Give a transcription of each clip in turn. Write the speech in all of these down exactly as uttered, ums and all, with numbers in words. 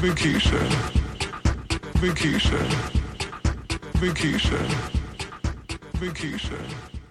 Vacation. Vacation. Vacation. Vacation.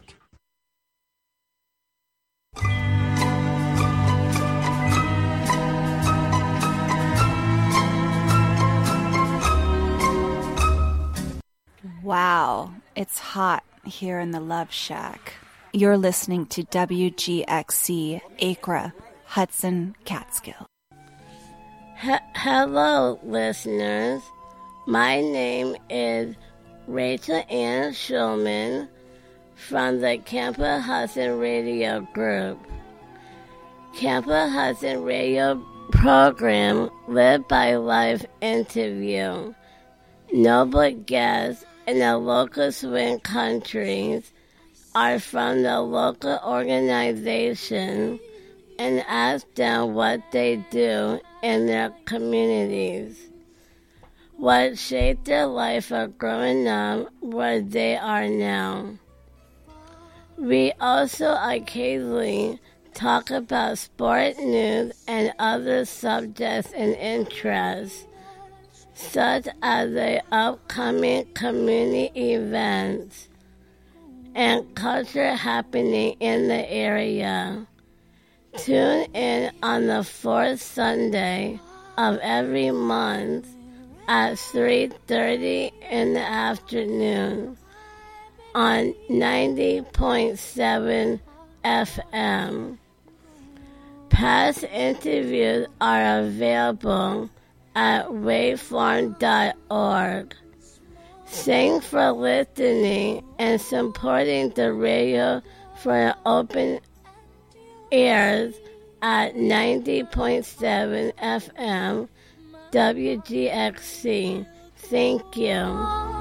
Wow, it's hot here in the Love Shack. You're listening to W G X C, Acra, Hudson, Catskill. H- Hello, listeners. My name is Rachel Ann Schulman from the Campa Hudson Radio Group. Campa Hudson Radio program Live by Life interview. Noble guests in the local swing countries are from the local organization and ask them what they do in their communities, what shaped their life of growing up where they are now. We also occasionally talk about sport news and other subjects and interests, such as the upcoming community events and culture happening in the area. Tune in on the fourth Sunday of every month at three thirty in the afternoon on ninety point seven F M. Past interviews are available at waveform dot org. Thanks for listening and supporting the radio for open airs at ninety point seven F M W G X C. Thank you.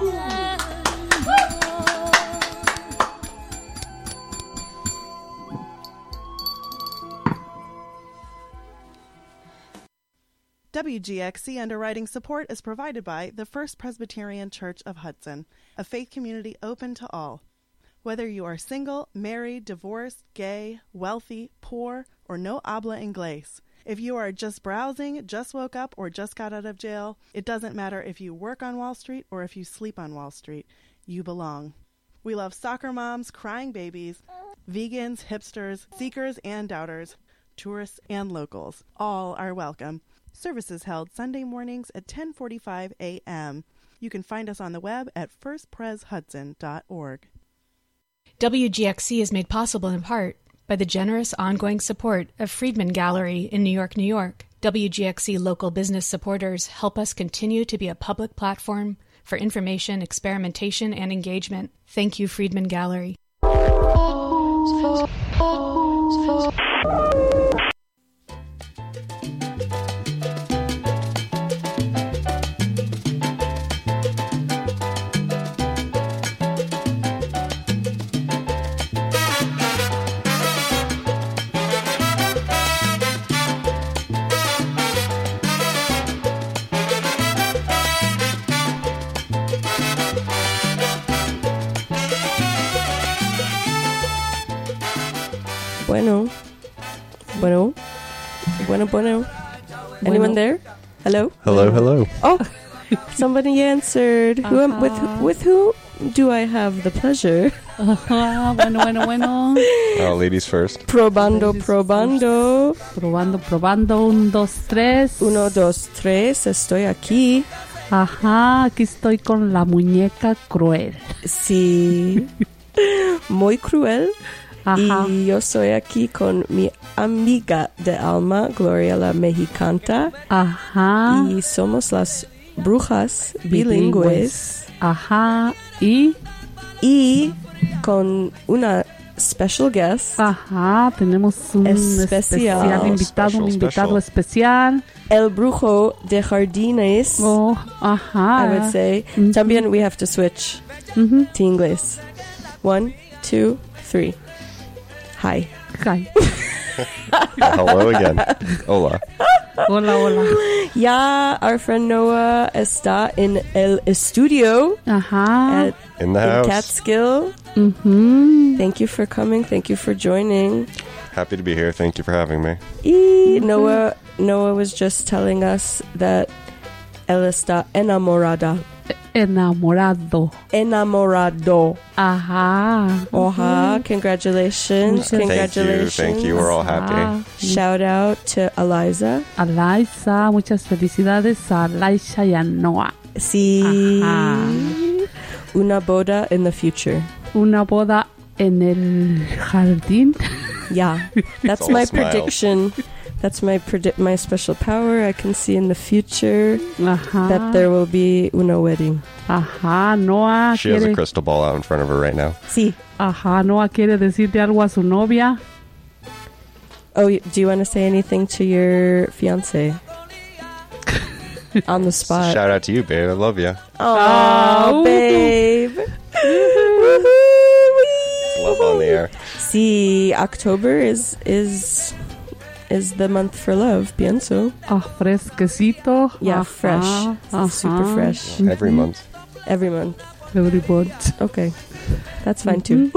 W G X C underwriting support is provided by the First Presbyterian Church of Hudson, a faith community open to all. Whether you are single, married, divorced, gay, wealthy, poor, or no habla inglés, if you are just browsing, just woke up, or just got out of jail, it doesn't matter if you work on Wall Street or if you sleep on Wall Street, you belong. We love soccer moms, crying babies, vegans, hipsters, seekers and doubters, tourists and locals. All are welcome. Services held Sunday mornings at ten forty-five a.m. You can find us on the web at first pres hudson dot org. W G X C is made possible in part by the generous ongoing support of Friedman Gallery in New York, New York. W G X C local business supporters help us continue to be a public platform for information, experimentation, and engagement. Thank you, Friedman Gallery. Bueno. Bueno. Bueno, bueno. Anyone there? Hello? Hello, hello. Oh, somebody answered. Uh-huh. Who am, with, with who do I have the pleasure? Uh-huh. Bueno, bueno, bueno. Uh, ladies first. Probando, ladies probando. First. Probando, probando. Un, dos, tres. Uno, dos, tres. Estoy aquí. Ajá, aquí estoy con la muñeca cruel. Sí. Muy cruel. Ajá. Y yo soy aquí con mi amiga de alma, Gloria la Mexicanta. Ajá. Y somos las brujas bilingües. bilingües. Ajá. Y... Y con una special guest. Ajá. Tenemos un especial, especial invitado, special, un invitado especial. El brujo de jardines. Oh, ajá. I would say. Mm-hmm. También we have to switch mm-hmm. to English. One, two, three. Hi. Hi. Hello again. Hola. Hola, hola. Yeah, our friend Noah está en el estudio. Ajá. At, in the in house. Catskill. Mm-hmm. Thank you for coming. Thank you for joining. Happy to be here. Thank you for having me. Y mm-hmm. Noah Noah was just telling us that él está enamorada. Enamorado. Enamorado. Ajá. Oha. Congratulations. Thank Congratulations. you. Thank you. We're all happy. Ajá. Shout out to Eliza. Eliza, muchas felicidades a Eliza y a Noah. Sí. Ajá. Una boda in the future. Una boda en el jardín. Yeah. That's all my smiles. prediction. That's my predi- my special power. I can see in the future Ajá. that there will be una wedding. Ajá, Noah She has a quiere. crystal ball out in front of her right now. Sí. Ajá, Noah quiere decirle algo a su novia. Oh, y- do you want to say anything to your fiance? On the spot. Shout out to you, babe. I love you. Oh, babe. Love on the air. See, October is is is the month for love, pienso. Ah, fresquecito. Yeah, Ajá, fresh. ajá. Super fresh. Every month. Every month. Every month. Okay. That's fine too.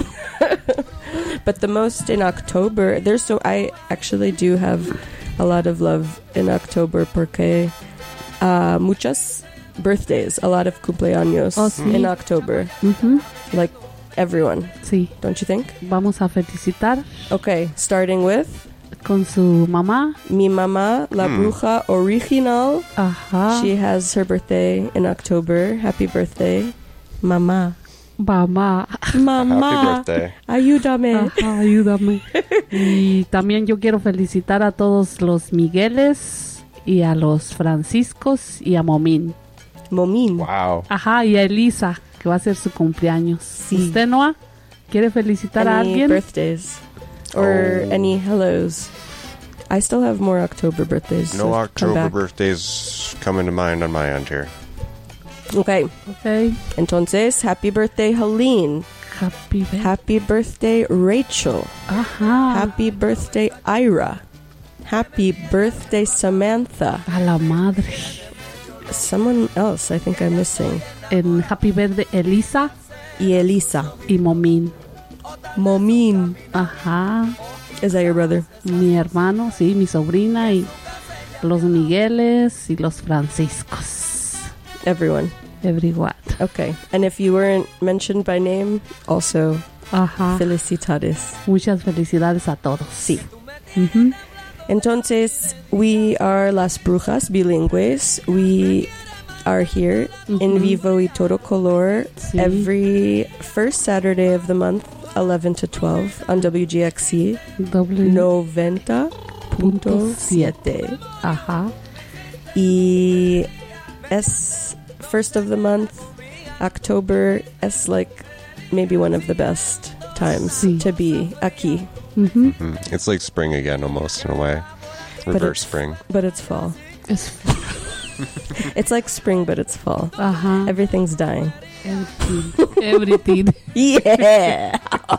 But the most in October, there's so I actually do have a lot of love in October porque uh, muchas birthdays, a lot of cumpleaños Oh, sí. in October. Ujú. Like everyone, Sí, don't you think? vamos a felicitar Okay, starting with con su mamá. mi mamá, la Hmm. bruja original. Ajá. She has her birthday in October. Happy birthday, mamá. Mamá. Mamá, Happy birthday. ayúdame. Ajá, ayúdame. Y también yo quiero felicitar a todos los Migueles y a los Franciscos y a Momín. Momín. Wow. Ajá, y a Elisa, que va a ser su cumpleaños. Sí. ¿Usted, Noah, quiere felicitar a Any alguien? birthdays or Oh. any hellos? I still have more October birthdays. No so come October back. birthdays coming to mind on my end here. Okay, Ok. entonces, happy birthday, Helene. Happy birthday. Happy birthday, Rachel. Ajá. Happy birthday, Ira. Happy birthday, Samantha. A la madre. Someone else I think I'm missing. En Happy Birthday, Elisa Y Elisa. y Momín. Momín. Ajá. Is that your brother? Mi hermano, sí, mi sobrina y los Migueles y los Franciscos. Everyone. Everyone. Okay. And if you weren't mentioned by name, also Ajá. felicitades. Muchas felicidades a todos. Sí. Ujú. Entonces, we are Las Brujas Bilingües. We are here in Mhm. vivo y todo color Sí. every first Saturday of the month, eleven to twelve, on W G X C Doble. noventa punto siete. Ajá. Y es first of the month, October, es like maybe one of the best times Sí. to be aquí. Ujú. Mhm. It's like spring again, almost in a way. But Reverse it's- spring. But it's fall. Es- It's like spring, but it's fall. Ajá. Everything's dying. Everything. Everything. Yeah.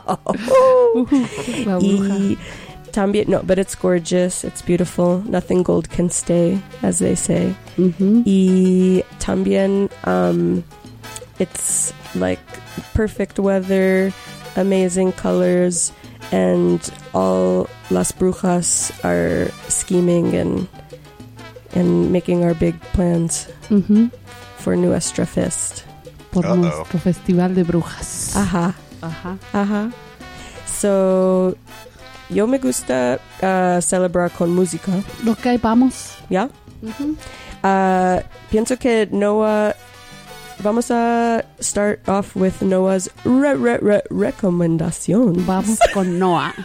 La bruja. Y también, no, but it's gorgeous. It's beautiful. Nothing gold can stay, as they say. Ujú. Y también, um, it's like perfect weather, amazing colors, and all las brujas are scheming and and making our big plans Ujú. for Nuestra Fest. Por Uh-oh. nuestro festival de brujas. Ajá. Ajá. Ajá. So, yo me gusta uh, celebrar con música. Ok, vamos. ¿Ya? Ujú. Uh, pienso que Noah. Vamos a start off with Noah's re- re- re- recommendation. Vamos con Noah.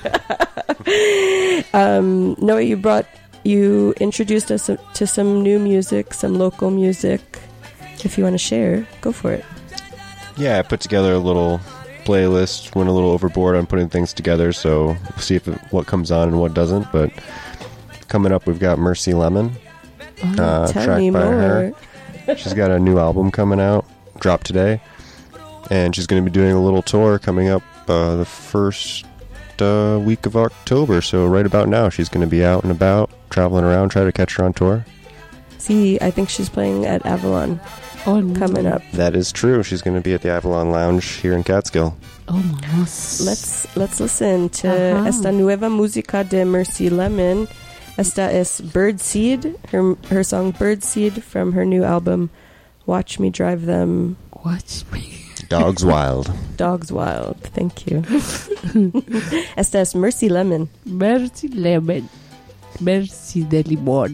Um, Noah, you brought, you introduced us to some new music, some local music. If you want to share, go for it. Yeah, I put together a little playlist. Went a little overboard on putting things together, so we'll see if it, what comes on and what doesn't. But coming up, we've got Mercy Lemon, uh, Tell track me by more. her. She's got a new album coming out, dropped today, and she's going to be doing a little tour coming up uh, the first uh, week of October. So right about now, she's going to be out and about, traveling around, try to catch her on tour. See, I think she's playing at Avalon Oh, no. coming up. That is true. She's going to be at the Avalon Lounge here in Catskill. Oh, vamos. Let's let's listen to Ajá. esta nueva música de Mercy Lemon, Esta es Birdseed, her, her song Birdseed from her new album, Watch Me Drive Them. Watch me. Dogs Wild. Dogs Wild. Thank you. Esta es Mercy Lemon. Mercy Lemon. Mercy de limón.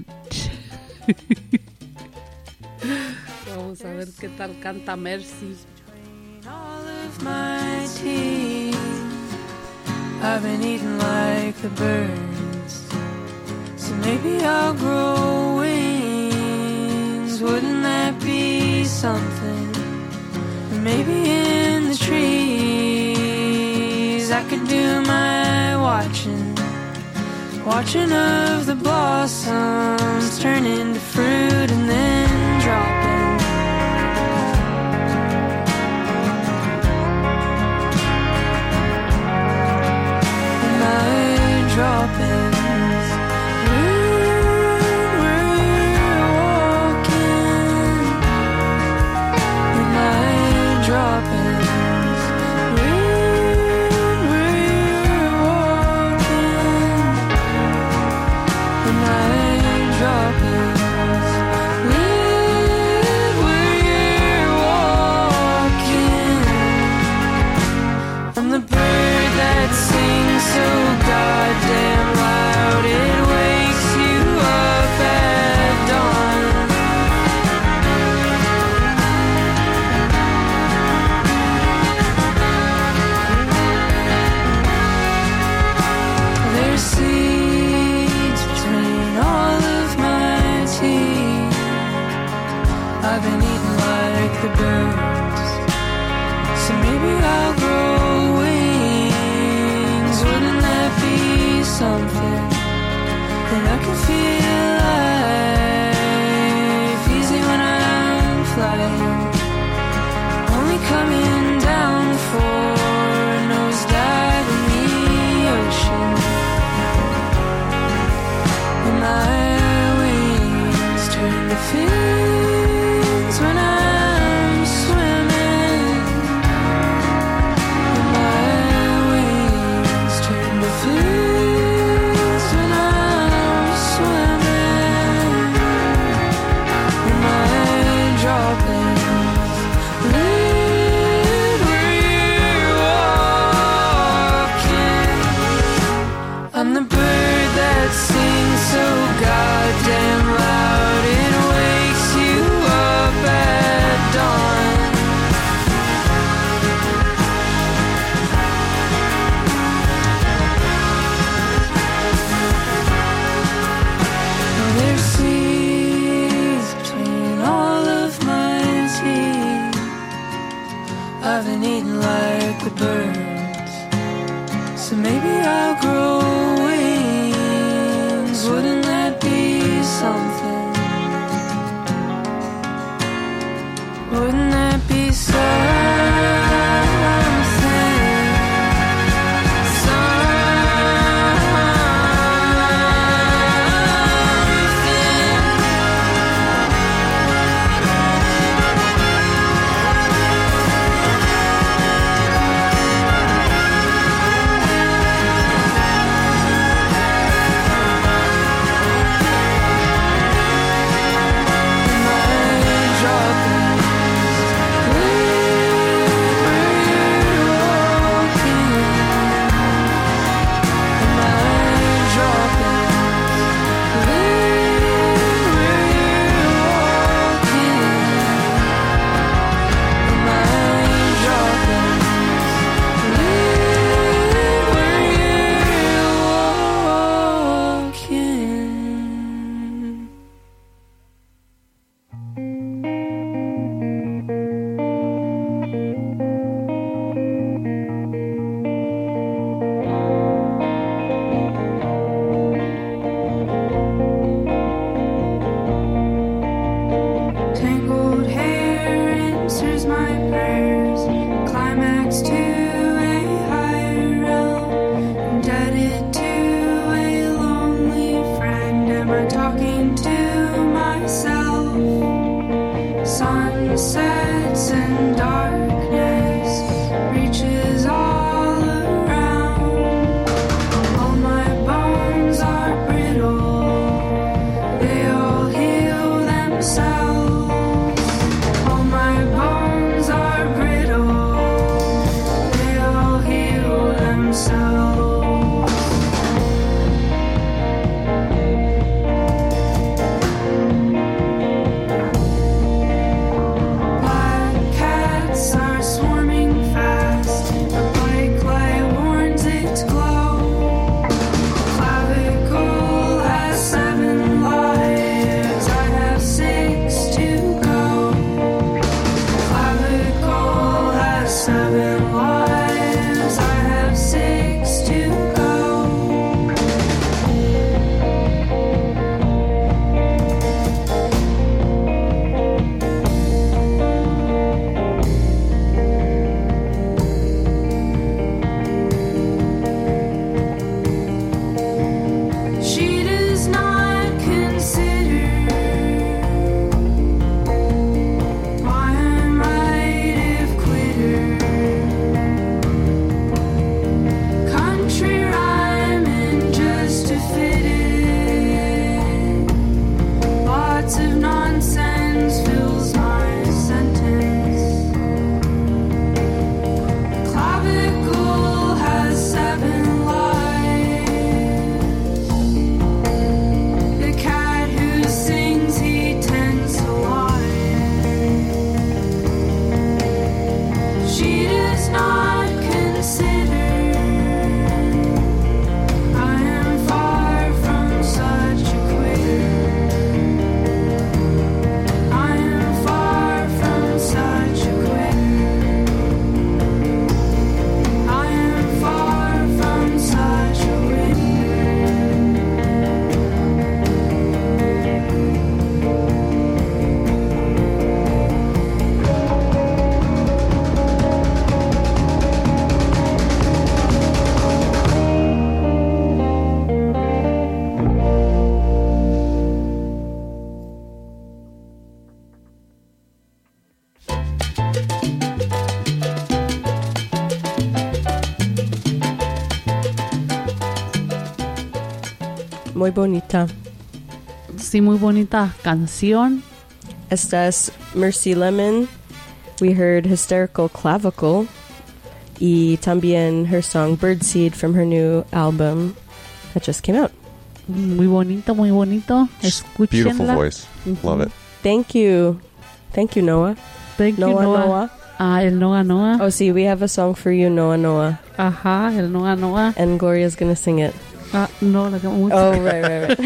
Vamos a ver qué tal canta Mercy. All of my teeth, I've been eating like the birds. So maybe I'll grow wings. Wouldn't that be something? And maybe in the trees I could do my watching, watching of the blossoms turn into fruit and then dropping. Droppings when we're walking, in my droppings when we're walking, in my droppings when we're walking. I'm the bird that sings so goddamn loud, it wakes you up at dawn. There's seeds between all of my teeth. I've been eating like the birds, so maybe I'll grow wings. Wouldn't that be something? Then I can feel life easy when I'm flying, only coming down for a nosedive in the ocean. And my wings turn to fins when I'm swimming. And my wings turn to fins when I'm swimming. And my droppings live where you're walking. I'm the bird that sings so goddamn loud, it wakes you up at dawn. There's seeds between all of my teeth. I've been eating like the birds, so maybe I'll grow wings. Wouldn't that be something? Wouldn't that be brittle. muy bonita. Sí, muy bonita canción. Esta es Mercy Lemon. We heard Hysterical Clavicle. Y también her song Birdseed from her new album that just came out. Muy bonito, muy bonito. Beautiful Escúchenla. voice. Love it. Thank you. Thank you, Noah. Thank you, Noah, Noah. Noah. Ah, el Noah Noah. Oh, see, we have a song for you, Noah, Noah. Ajá, el Noah Noah. And Gloria's going to sing it. Ah, no, la música. Oh, right, right,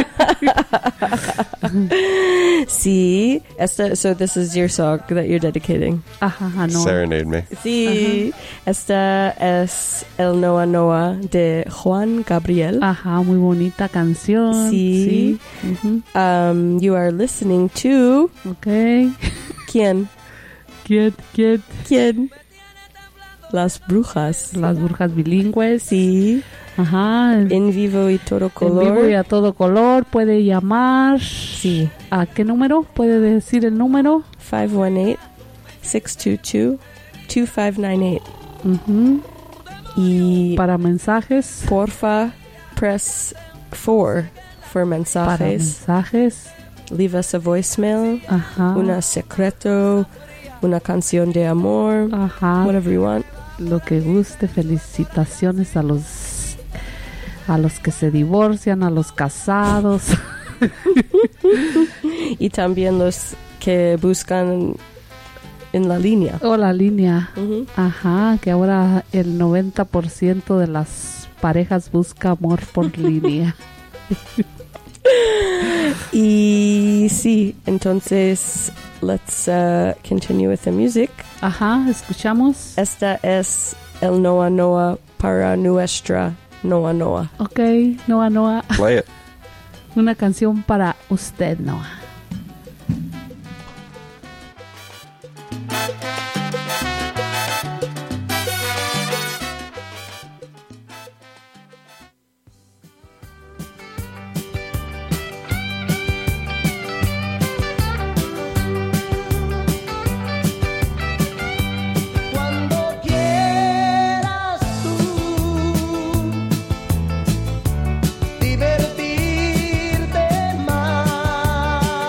right. Sí, esta, so this is your song that you're dedicating. Ajá, ajá, no. Serenade me. Sí, esta es El Noah Noah de Juan Gabriel. Ajá, muy bonita canción. Sí. Sí. Ujú. Um, you are listening to... Ok. ¿Quién? ¿Quién, quién? ¿Quién? Las Brujas. Las Brujas Bilingües. Sí. Ajá. En vivo y todo color. En vivo y a todo color. Puede llamar. Sí. ¿A qué número? ¿Puede decir el número? five one eight, six two two, two five nine eight. Ujú. Y Para mensajes. porfa, press four for Para mensajes. mensajes. Leave us a voicemail. Ajá. Una secreto. Una canción de amor. Ajá. Whatever you want. Lo que guste. Felicitaciones a los a los que se divorcian, a los casados. Y también los que buscan en la línea. O la línea. Ujú. Ajá, que ahora el noventa por ciento de las parejas busca amor por línea. Y sí, entonces let's uh, continue with the music. Ajá, escuchamos. Esta es el Noah Noah para nuestra Noah Noah. Ok, Noah Noah. Play it. Una canción para usted, Noah. Cuando quieras tú divertirte más,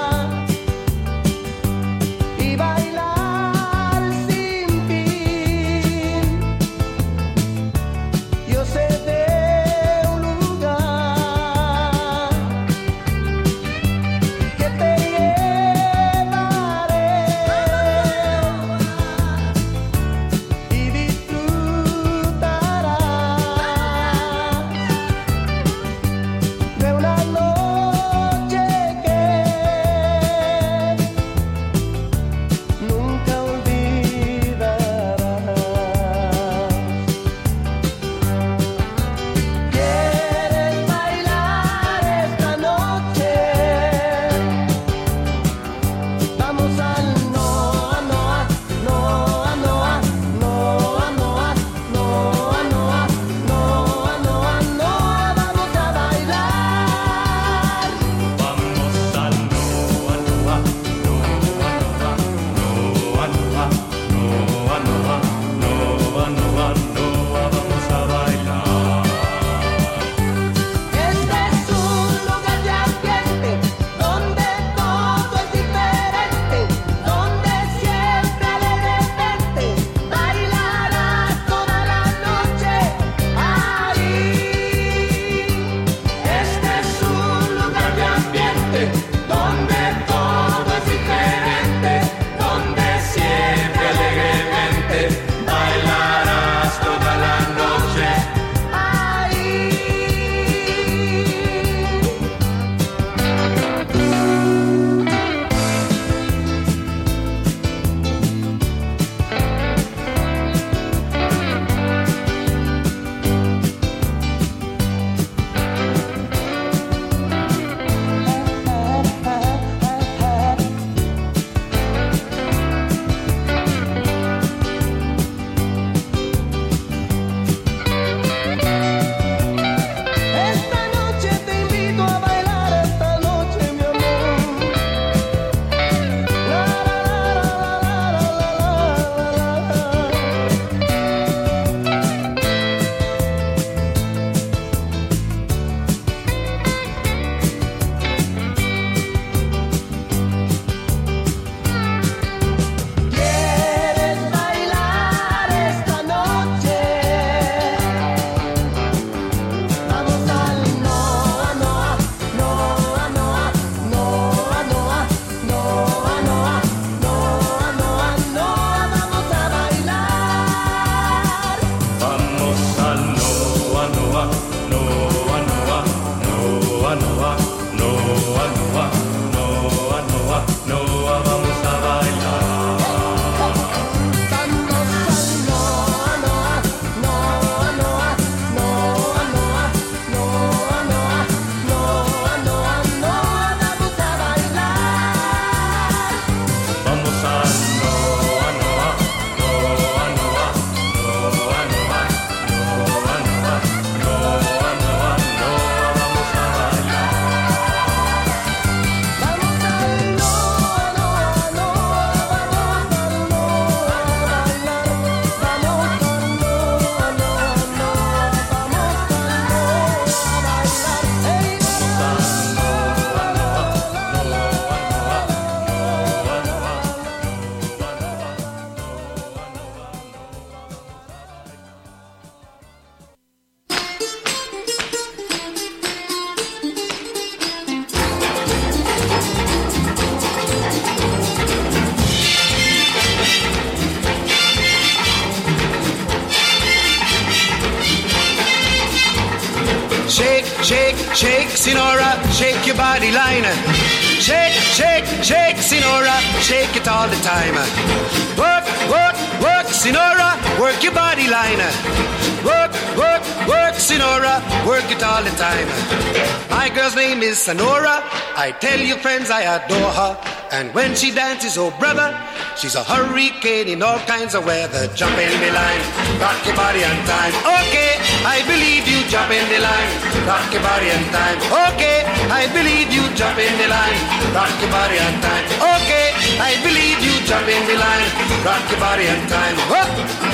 shake, Sinora, shake your body line. Shake, shake, shake, Sinora, shake it all the time. Work, work, work, Sinora, work your body line. Work, work, work, Sinora, work it all the time. My girl's name is Sonora. I tell you friends, I adore her. And when she dances, oh brother, she's a hurricane in all kinds of weather. Jump in the line, rock your body on time. Okay, I believe you, jump in the line, rock your body on time. Okay, I believe you, jump in the line, rock your body on time. Okay, I believe you, jump in the line, rock your body on time. Whoa.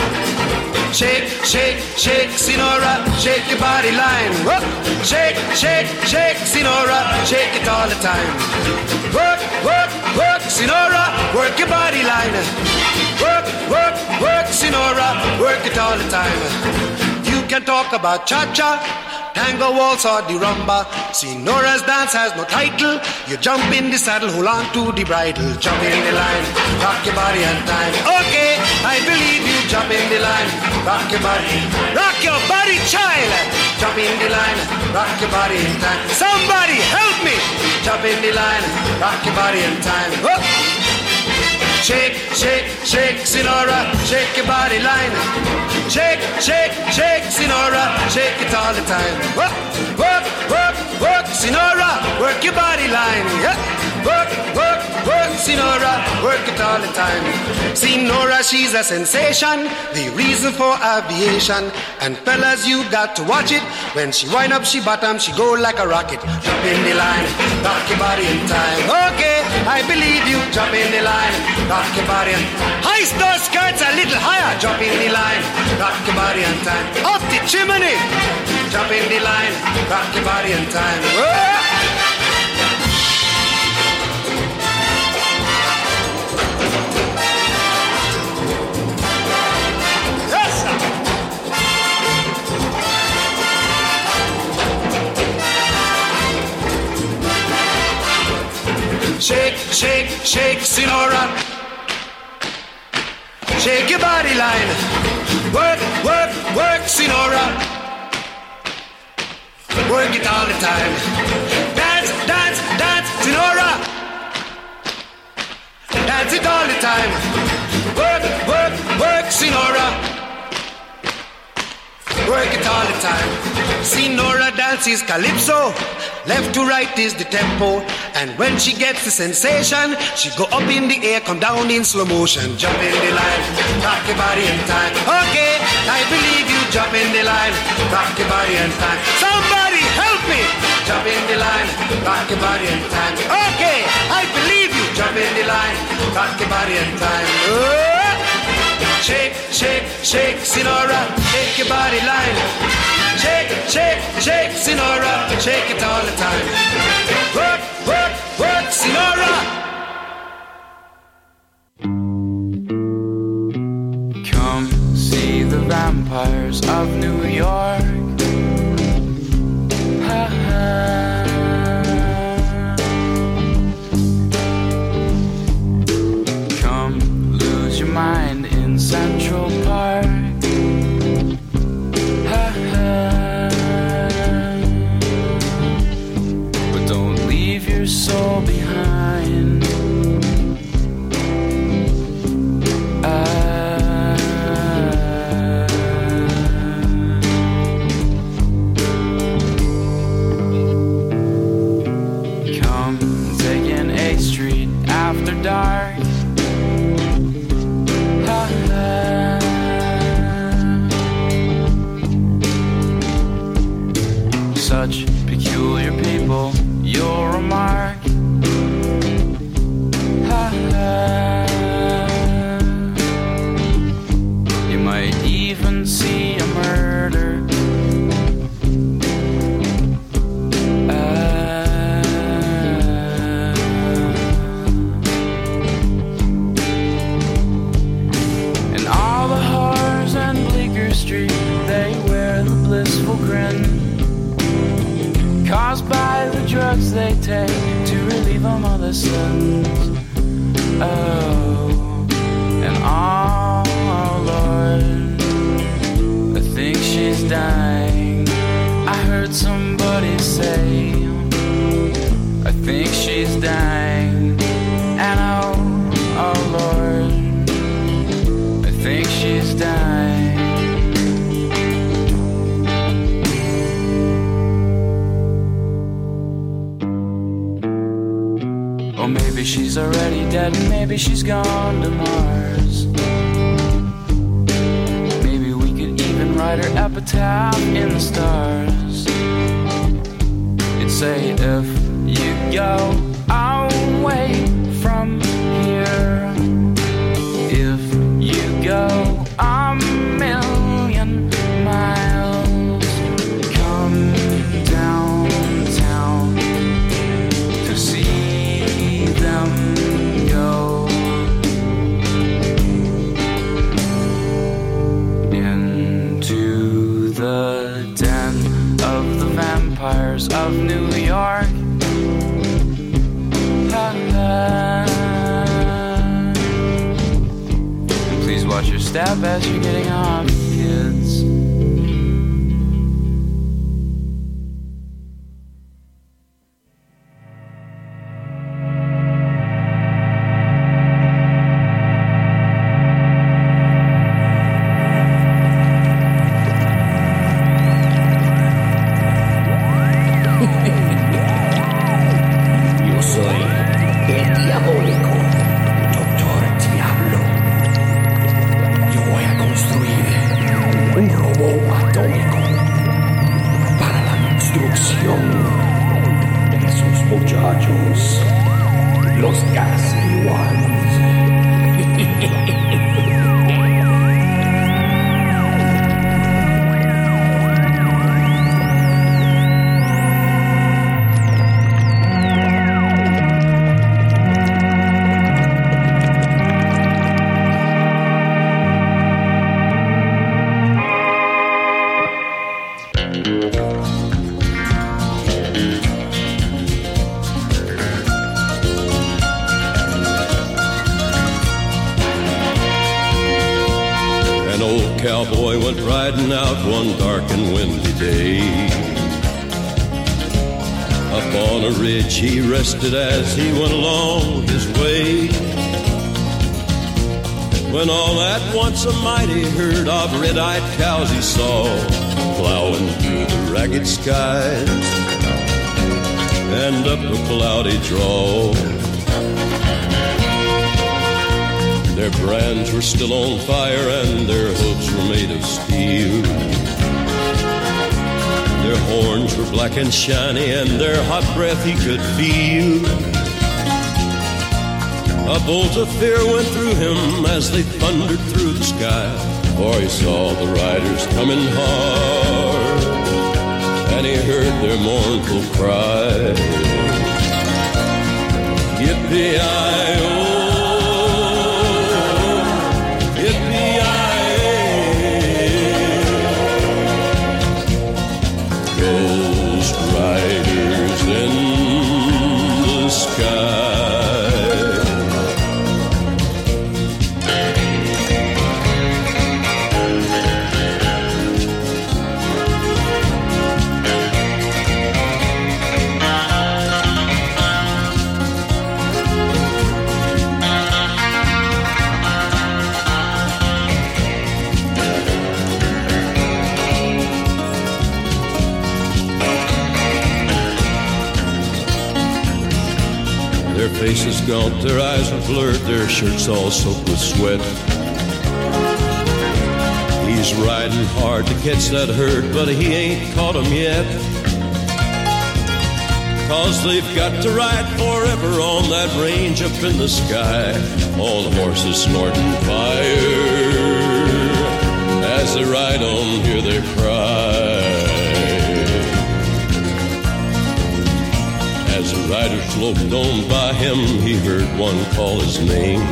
Shake, shake, shake, Sinora, shake your body line. Whoa. Shake, shake, shake, Sinora, shake it all the time. Work, work, work, Sinora, work your body line. Work, work, work, Sinora, work it all the time. You can talk about cha-cha, tango, waltz or the rumba. Sinora's dance has no title. You jump in the saddle, hold on to the bridle. Jump in the line, rock your body on time. Okay, I believe you, jump in the line, rock your body. Rock your body, child. Jump in the line, rock your body in time. Somebody help me. Jump in the line, rock your body in time. Whoa. Shake, shake, shake, Sinora, shake your body line. Shake, shake, shake, Sinora, shake it all the time. Work, work, work, work, Sinora, work your body line. Yeah. Work, work, work, Sinora, work it all the time. Sinora, she's a sensation, the reason for aviation. And fellas, you got to watch it. When she wind up, she bottom, she go like a rocket. Jump in the line, rock your body in time. Okay, I believe you, jump in the line, rock your body in time. Hoist those skirts a little higher, jump in the line, rock your body in time. Up the chimney, jump in the line, rock your body in time. Whoa. Shake, shake, shake, Sinora. Shake your body line. Work, work, work, Sinora. Work it all the time. Dance, dance, dance, Sinora. Dance it all the time. Work, work, work, Sinora. Work it all the time. Sinora dances calypso. Left to right is the tempo. And when she gets the sensation, she go up in the air, come down in slow motion. Jump in the line, rock your body in time. Okay, I believe you, jump in the line, rock your body in time. Somebody help me! Jump in the line, rock your body in time. Okay, I believe you, jump in the line, rock your body in time. Oh! Shake, shake, shake, Sinora, shake your body line. Shake, shake, shake, Sinora, shake it all the time. Work, work, work, Sinora. Come see the vampires of New York. Ha ha. Come lose your mind in Central Park. Ha ha. But don't leave your soul behind. Ah. Come taking eighth Street after dark. Ha ha. Such peculiar people, you'll remark. Ha ha. You might even see a murder. Ah. And all the whores on Bleecker Street, they wear the blissful grin caused by the drugs they take to relieve them of their sins. Oh, and oh, oh Lord, I think she's dying. I heard somebody say dead and maybe she's gone to Mars. Maybe we could even write her epitaph in the stars. It'd say, if you go away from here, if you go a million miles, come downtown to see them go into the den of the vampires of New York. Please watch your step as you're getting off, kids. Cowboy went riding out one dark and windy day. Up on a ridge he rested as he went along his way, when all at once a mighty herd of red-eyed cows he saw plowing through the ragged skies and up a cloudy draw. Their brands were still on fire and their hooves were made of steel. Their horns were black and shiny and their hot breath he could feel. A bolt of fear went through him as they thundered through the sky, for he saw the riders coming hard and he heard their mournful cry. Yippee-i-oh, riders in the sky. Their faces gaunt, their eyes are blurred, their shirts all soaked with sweat. He's riding hard to catch that herd, but he ain't caught 'em yet. 'Cause they've got to ride forever on that range up in the sky, on horses snorting fire. As they ride on, hear their cry. As the rider sloped on by him, he heard one call his name.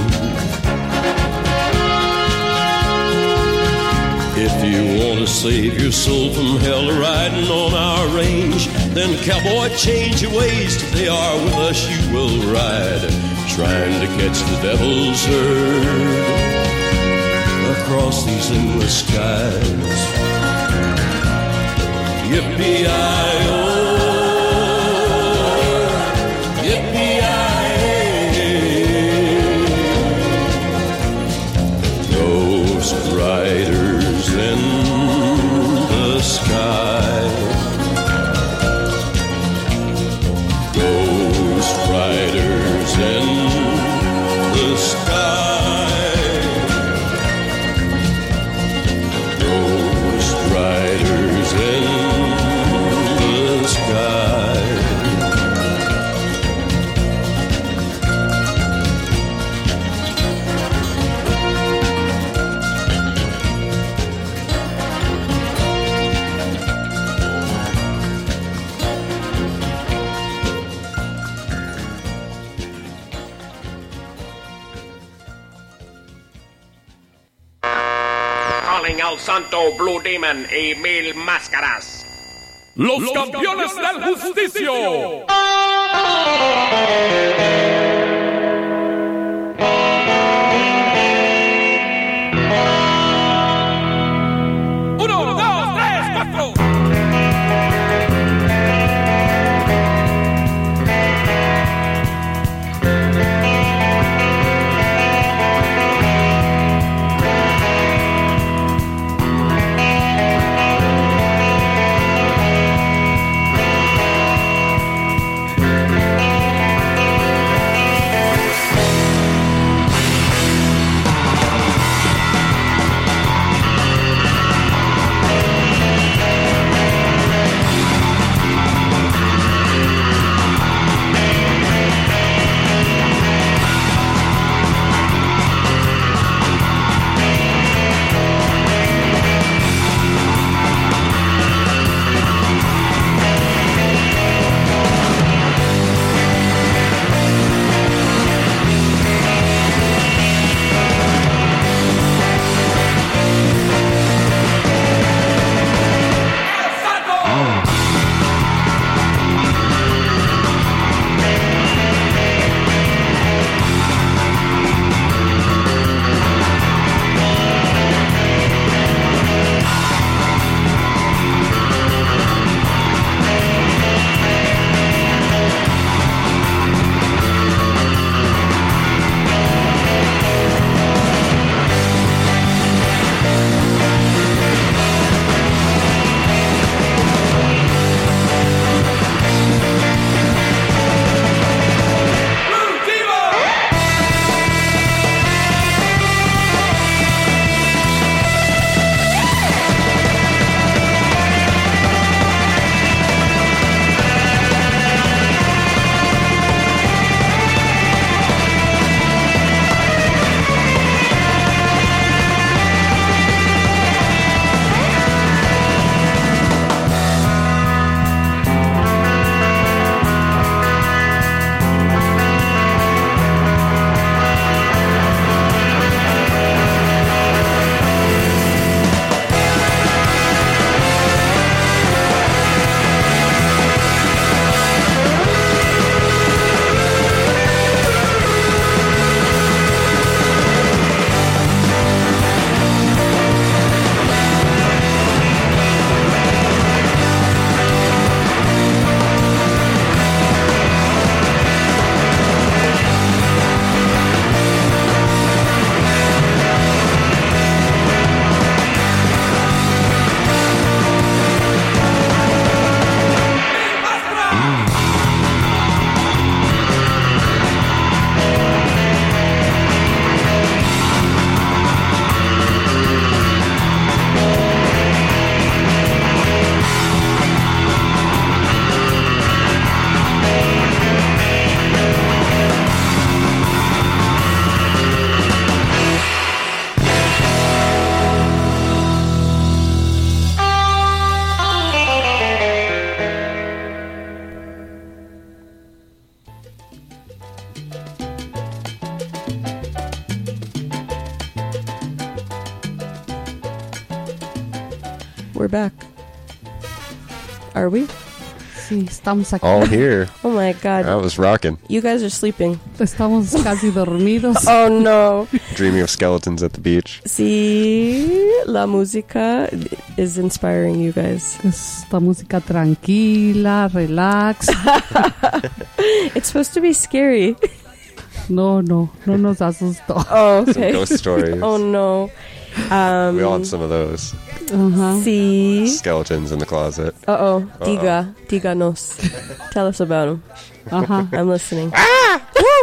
If you want to save your soul from hell riding on our range, then cowboy, change your ways. Today are with us you will ride, trying to catch the devil's herd across these endless skies. Yippee-i-oh, riders in the sky, ghost riders in calling al Santo Blue Demon y mil máscaras. Los, Los campeones, campeones del justicio. Uno, dos, tres, cuatro. We're back. Are we? Sí, estamos aquí. All here. Oh my God. I was rocking. You guys are sleeping. Estamos casi dormidos. Oh no. Dreaming of skeletons at the beach. Sí, la música is inspiring you guys. Esta música tranquila, relax. It's supposed to be scary. No, no, no nos asustó. Oh, okay. Some ghost stories. Oh no. Um, we all have some of those. Uh-huh. Sí. Skeletons in the closet. Uh-oh. Uh-oh. Diga. Díganos. Tell us about them. Uh-huh. I'm listening. Ah!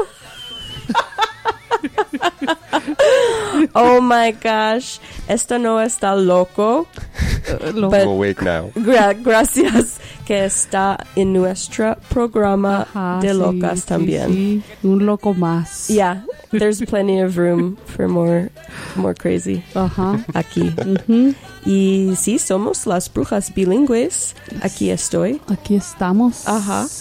Oh my gosh. Esto no está loco. Uh, lo- but I'm awake now. Gra- gracias que está en nuestro programa Ajá, de sí, locas sí, también. Sí. Un loco más. Yeah. There's plenty of room for more more crazy. Ajá. Aquí. Uh-huh. Y sí, somos las brujas bilingües. Aquí estoy. Aquí estamos. Ajá.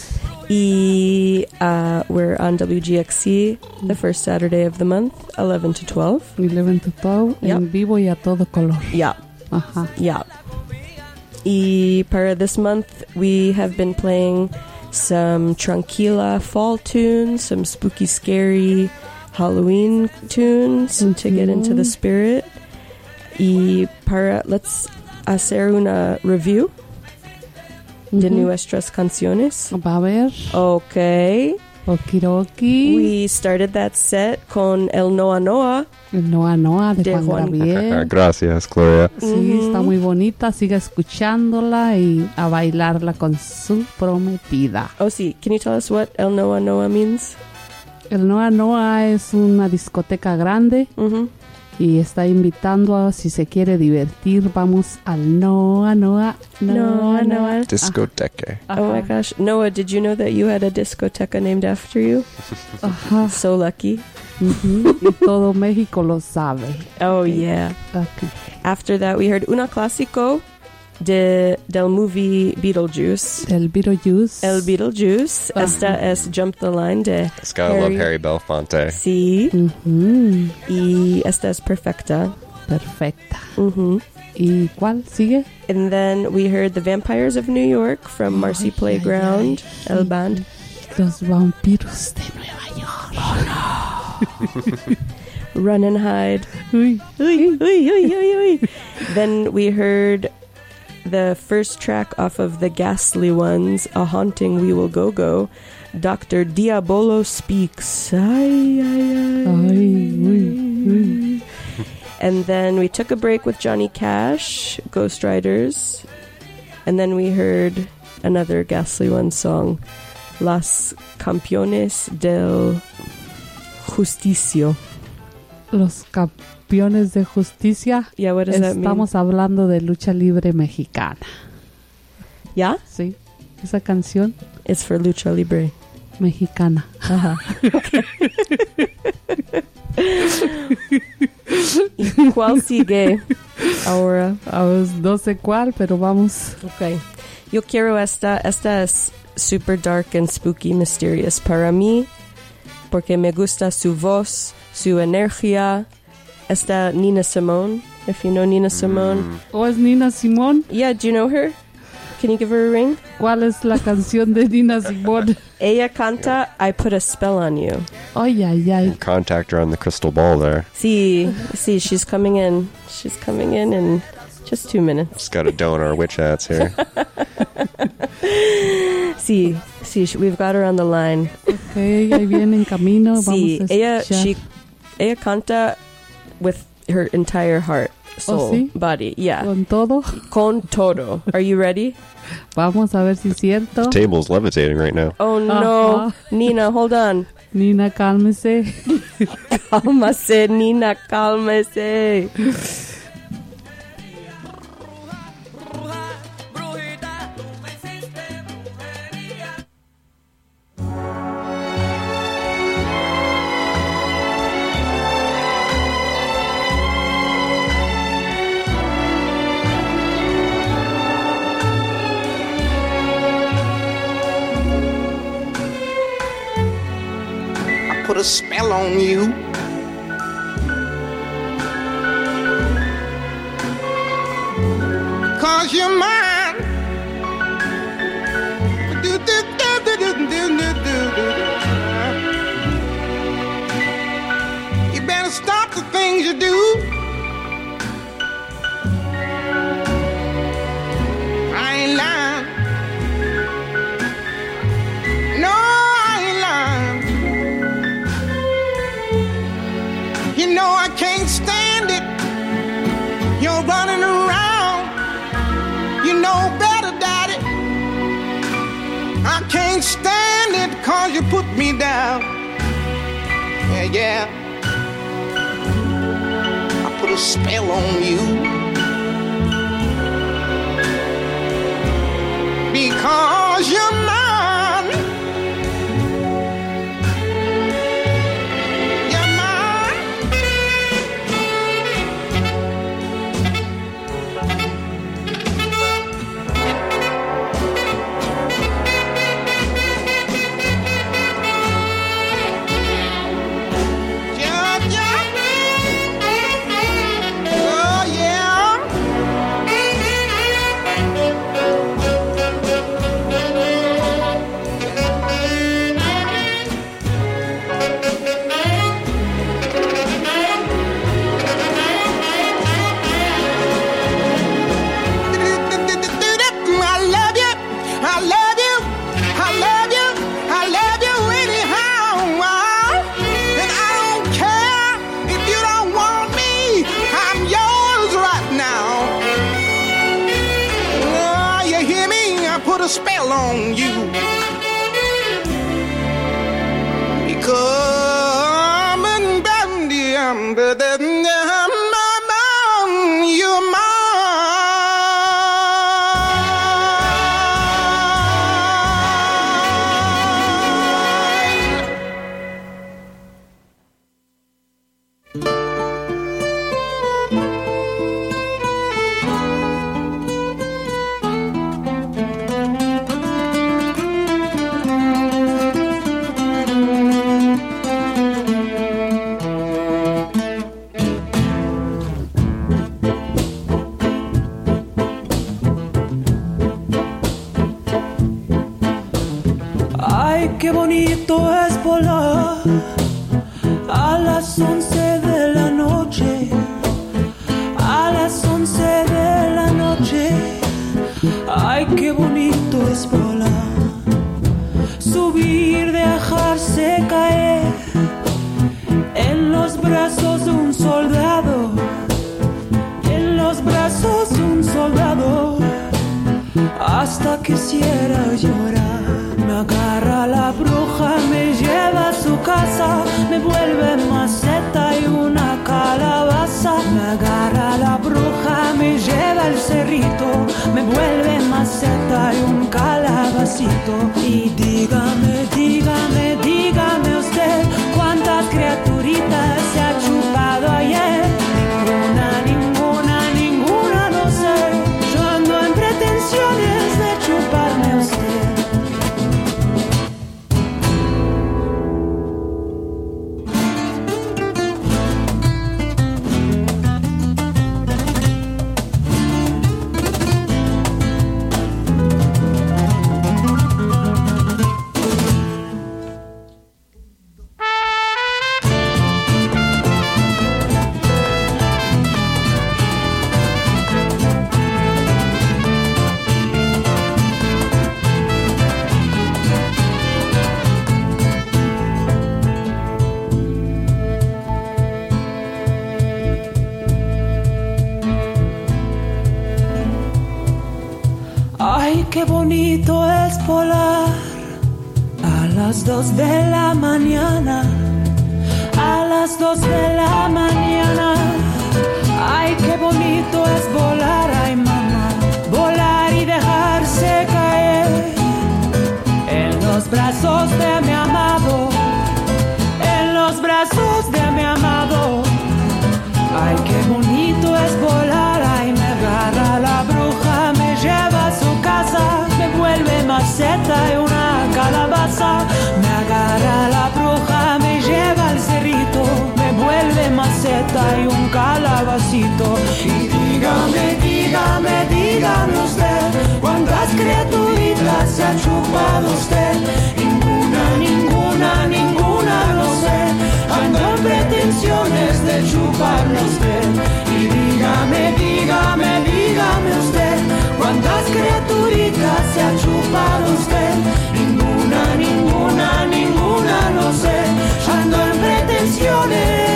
Y uh, we're on W G X C the first Saturday of the month, eleven to twelve. eleven to twelve, Yep. en vivo y a todo color. Yeah. Ajá. Yeah. Y para this month, we have been playing some tranquila fall tunes, some spooky, scary Halloween tunes to get into the spirit. Y para, let's hacer una review de Ujú. nuestras canciones. Va a ver. Okay. Okidoki. We started that set con El Noa Noa. El Noa Noa de, De Juan, Juan- Gabriel. Gracias, Gloria. Sí, está muy bonita. Siga escuchándola y a bailarla con su prometida. Oh, sí. Can you tell us what El Noa Noa means? El Noa Noa es una discoteca grande Mhm. y está invitando a, si se quiere divertir, vamos al Noa Noa. Noa Noa. Discoteque. Oh my gosh. Noah, did you know that you had a discoteca named after you? Ajá. So lucky. Ujú. Y todo México lo sabe. Oh, yeah. Okay. After that, we heard Una Clásico de, del movie Beetlejuice. El Beetlejuice. El Beetlejuice. Ajá. Esta es Jump the Line de It's gotta love Harry Belafonte. Sí. Ujú. Y esta es Perfecta. Perfecta. Mhm. ¿Y cuál sigue? And then we heard The Vampires of New York from Marcy Playground, el band. Los vampiros de Nueva York. Run and Hide. Uy. Uy, uy, uy, uy, uy. Then we heard the first track off of the Ghastly Ones, A Haunting We Will Go Go, Doctor Diabolo Speaks. Ay, ay, ay. Ay, uy, uy. And then we took a break with Johnny Cash, Ghost Riders. And then we heard another Ghastly One song, Las Campeones del Justicio. Los campeones de justicia. Yeah, what does that mean? Estamos hablando de lucha libre mexicana. Yeah? Sí. Esa canción It's for Lucha Libre. mexicana. Ajá. ¿Y cuál sigue ahora? A ver, no sé cuál, pero vamos. Okay. Yo quiero esta. Esta es super dark and spooky, mysterious para mí, porque me gusta su voz, su energía. Esta Nina Simone, if you know Nina Simone. ¿O es Nina Simón? Yeah, do you know her? Can you give her a ring? ¿Cuál es la canción de Nina Simón? Ella canta I Put a Spell on You. Ay, ay, ay. Contact her on the crystal ball there. See, see, she's coming in. She's coming in in just two minutes. Just gotta don our witch hats here. See, see, sh- we've got her on the line. Ok, ahí viene en camino. Sí, Vamos a ella, escuchar. she, ella canta with her entire heart, soul, Oh, ¿sí? body. Yeah. Con todo. Con todo. Are you ready? Vamos a ver si es cierto. The table's levitating right now. Oh, no. Ajá. Nina, hold on. Nina, cálmese. Cálmase, Nina, cálmese. Put a spell on you. Cause you're mine. Do, do, do, do, do, do, do, do, do. You better stop the things you do. I ain't lying. No, I ain't lying. You know I can't stand it. You're running around. You know better, Daddy. I can't stand it cause you put me down. Yeah, yeah. I put a spell on you. Because you're mine. a spell on you. Come and bandy under the you're mine. Qué bonito es volar a las once de la noche, a las once de la noche. Ay, qué bonito es volar, subir, dejarse caer en los brazos de un soldado, en los brazos de un soldado, hasta quisiera llorar. Me agarra la bruja, me lleva a su casa, me vuelve maceta y una calabaza. Me agarra la bruja, me lleva al cerrito, me vuelve maceta y un calabacito. Y dígame, dígame, dígame usted, ¿cuántas criaturitas se ha chupado ayer? Ninguna, ninguna, ninguna, no sé. Yo ando en pretensiones de chuparme a usted. Qué bonito es volar a las dos de la mañana, a las dos de la mañana. Ay, qué bonito es volar, ay mamá, volar y dejarse caer en los brazos de mi amado, en los brazos de mi amado. Ay, qué bonito es volar, ay, me agarra la bruja, me lleva a su casa, me vuelve maceta y una calabaza. Me agarra la bruja, me lleva al cerrito, me vuelve maceta y un calabacito. Y dígame, dígame, dígame usted, ¿cuántas criaturitas se ha chupado usted? Ninguna, ninguna, ninguna, no sé. Ando en pretensiones de chuparme a usted. Y dígame, dígame, dígame usted, ¿cuántas criaturitas se ha chupado usted? Ninguna, ninguna, ninguna, no sé. Ando en pretensiones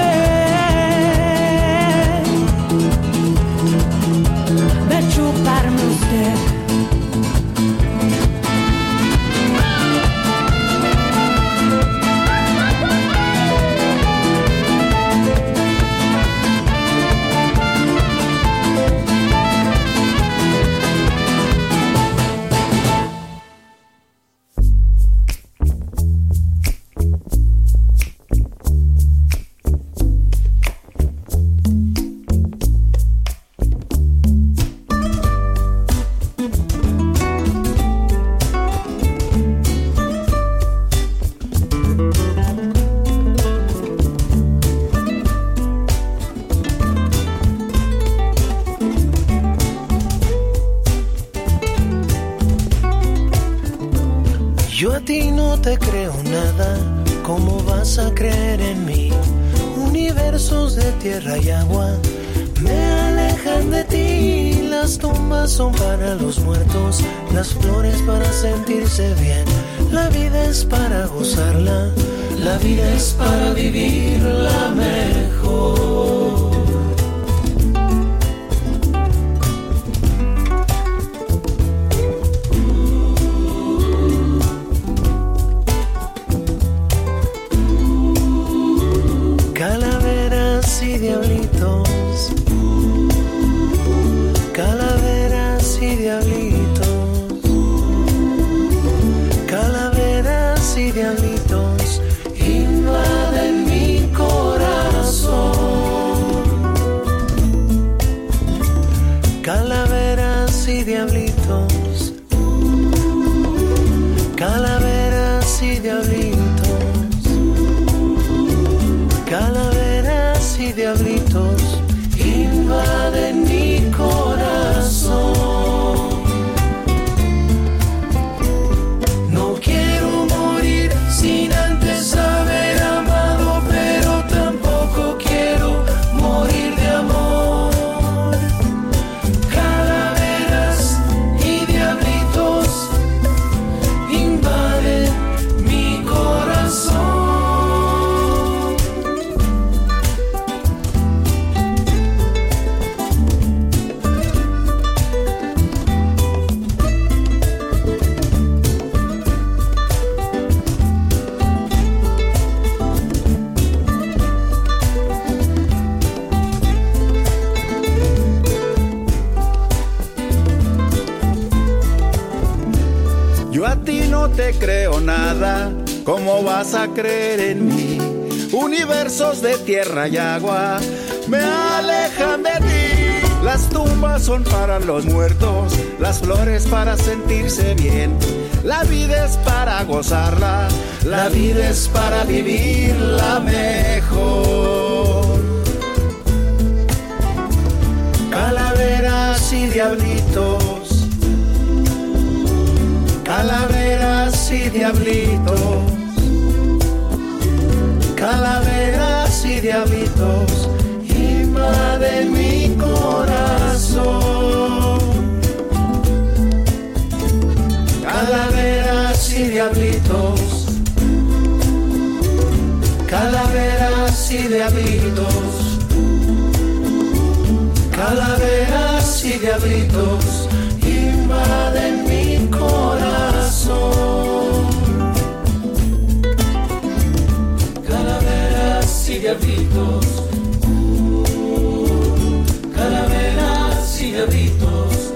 de chuparme a usted. Yo a ti no te creo nada, ¿cómo vas a creer en mí? Universos de tierra y agua me alejan de ti. Las tumbas son para los muertos, las flores para sentirse bien. La vida es para gozarla, la vida es para vivirla mejor. calaveras y diablitos, calaveras y diablitos, calaveras y diablitos invaden mi corazón. Calaveras y diablitos, calaveras y diablitos, calaveras y diablitos invaden mi corazón. No quiero morir sin antes haber amado, pero tampoco quiero morir de amor. Calaveras y diablitos invaden mi corazón. Yo a ti no te creo nada, ¿cómo vas a creer en mí? Universos de tierra y agua me alejan de ti. Las tumbas son para los muertos, las flores para sentirse bien. La vida es para gozarla, la vida es para vivirla mejor. Calaveras y diablitos, calaveras y diablitos, calaveras y diablitos invaden mi corazón. Calaveras y diablitos, calaveras y diablitos, calaveras y diablitos invaden mi corazón. Calaveras y diablitos, uh, calaveras y diablitos,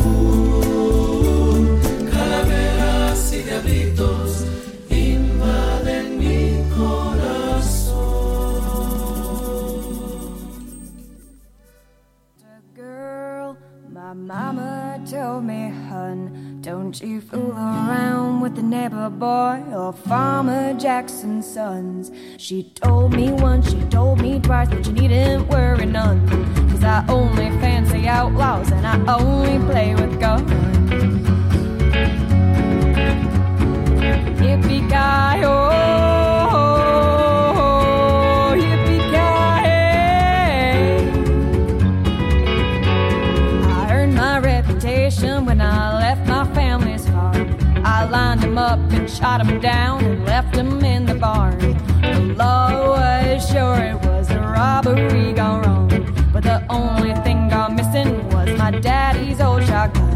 uh, calaveras y diablitos invaden mi corazón. Girl, my mama told me, hun, don't you fool around with the neighbor boy or Farmer Jackson's sons. She told me once, she told me twice, but you needn't worry none, 'cause I only fancy outlaws and I only play with guns. Yippee-ki-yo, yippee-ki-yay. I earned my reputation when I left my family's farm. I lined them up and shot them down and left them in the barn. The law was sure it was a robbery gone wrong, but the only thing gone missing was my daddy's old shotgun.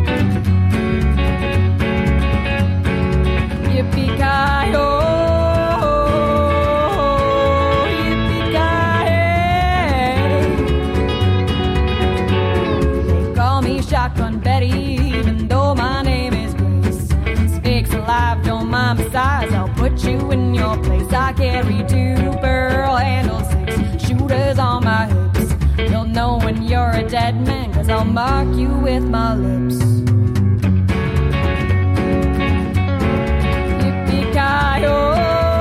Yippee-ki-yo, yippee-ki-yay. They call me Shotgun Betty, even though my name is Grace. Speaks alive, don't mind my size, I'll put you in your place. I carry two pearl handle six shooters on my hips. You'll know when you're a dead man, 'cause I'll mark you with my lips. Yippee-ki-yo,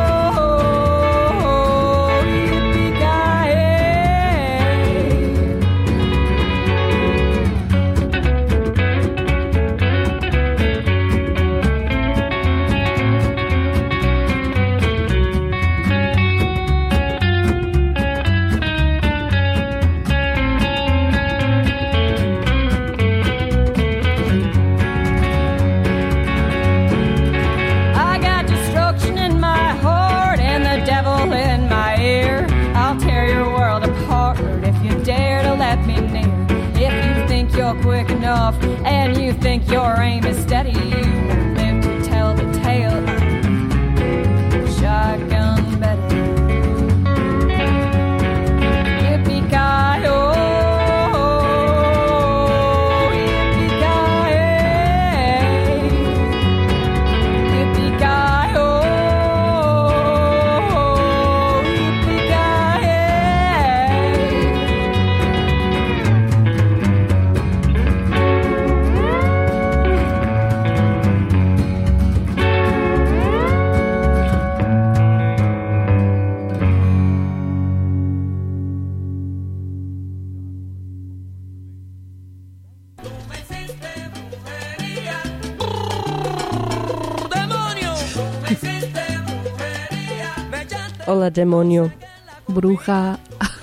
quick enough, and you think your aim is steady, you won't live to tell the tale of Shotgun Betty. Hola, demonio. Bruja.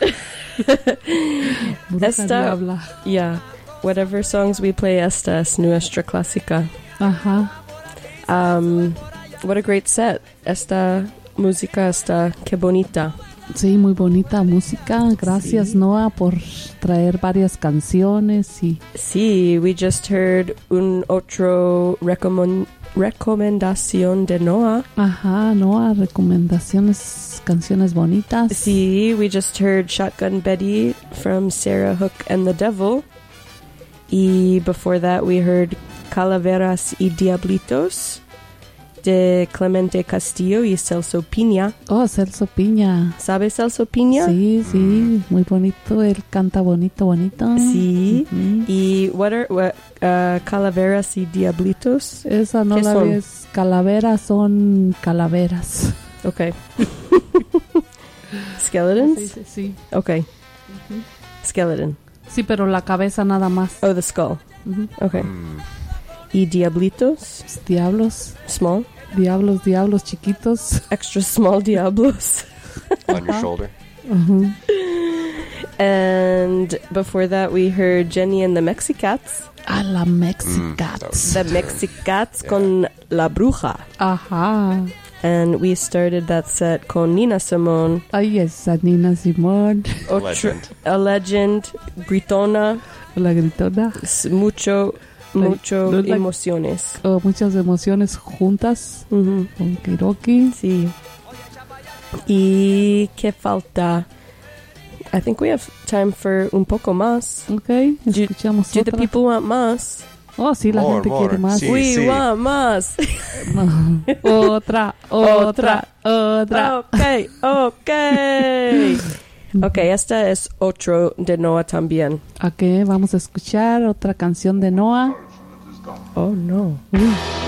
Bruja Esta, diabla. yeah. Whatever songs we play, esta es nuestra clásica. Ajá. Um, what a great set. Esta música está que bonita. Sí, muy bonita música. Gracias, Sí. Noah, por traer varias canciones y Sí, we just heard un otro recomend recomendación de Noah. ajá, Noah, recomendaciones, canciones bonitas. Sí, we just heard Shotgun Betty from Sarah Hook and the Devil. Y before that we heard Calaveras y Diablitos de Clemente Castillo y Celso Piña. Oh, Celso Piña. ¿Sabes Celso Piña? Sí, sí, muy bonito. Él canta bonito, bonito. Sí. Ujú. Y what are what, uh, Calaveras y Diablitos? Esa no ¿Qué la son? ves. Calaveras son calaveras. Okay. Skeletons? Sí, sí, sí. Okay. Ujú. Skeleton. Sí, pero la cabeza nada más. Oh, the skull. Ujú. Okay. Y Diablitos? Diablos. Small? Diablos, diablos chiquitos. Extra small diablos. On your shoulder. Ujú. And before that, we heard Jenny and the Mexicats. A la Mexicats. The Mexicats con La Bruja. Ajá. And we started that set con Nina Simone. Ay, esa Nina Simone. A legend. A legend. Gritona. La gritona. S- Mucho, mucho no es la- emociones. Oh, muchas emociones juntas. Ujú. Con Kiroki. Sí. ¿Y qué falta? I think we have time for un poco más. Ok, escuchamos Do the otra. people want más? Oh, sí, la More, gente more. quiere más. Sí, We sí. want más. No. Otra, otra, otra. Ok, ok. Ok, esta es otro de Noah también. Ok, vamos a escuchar otra canción de Noah. Oh, no. Uy.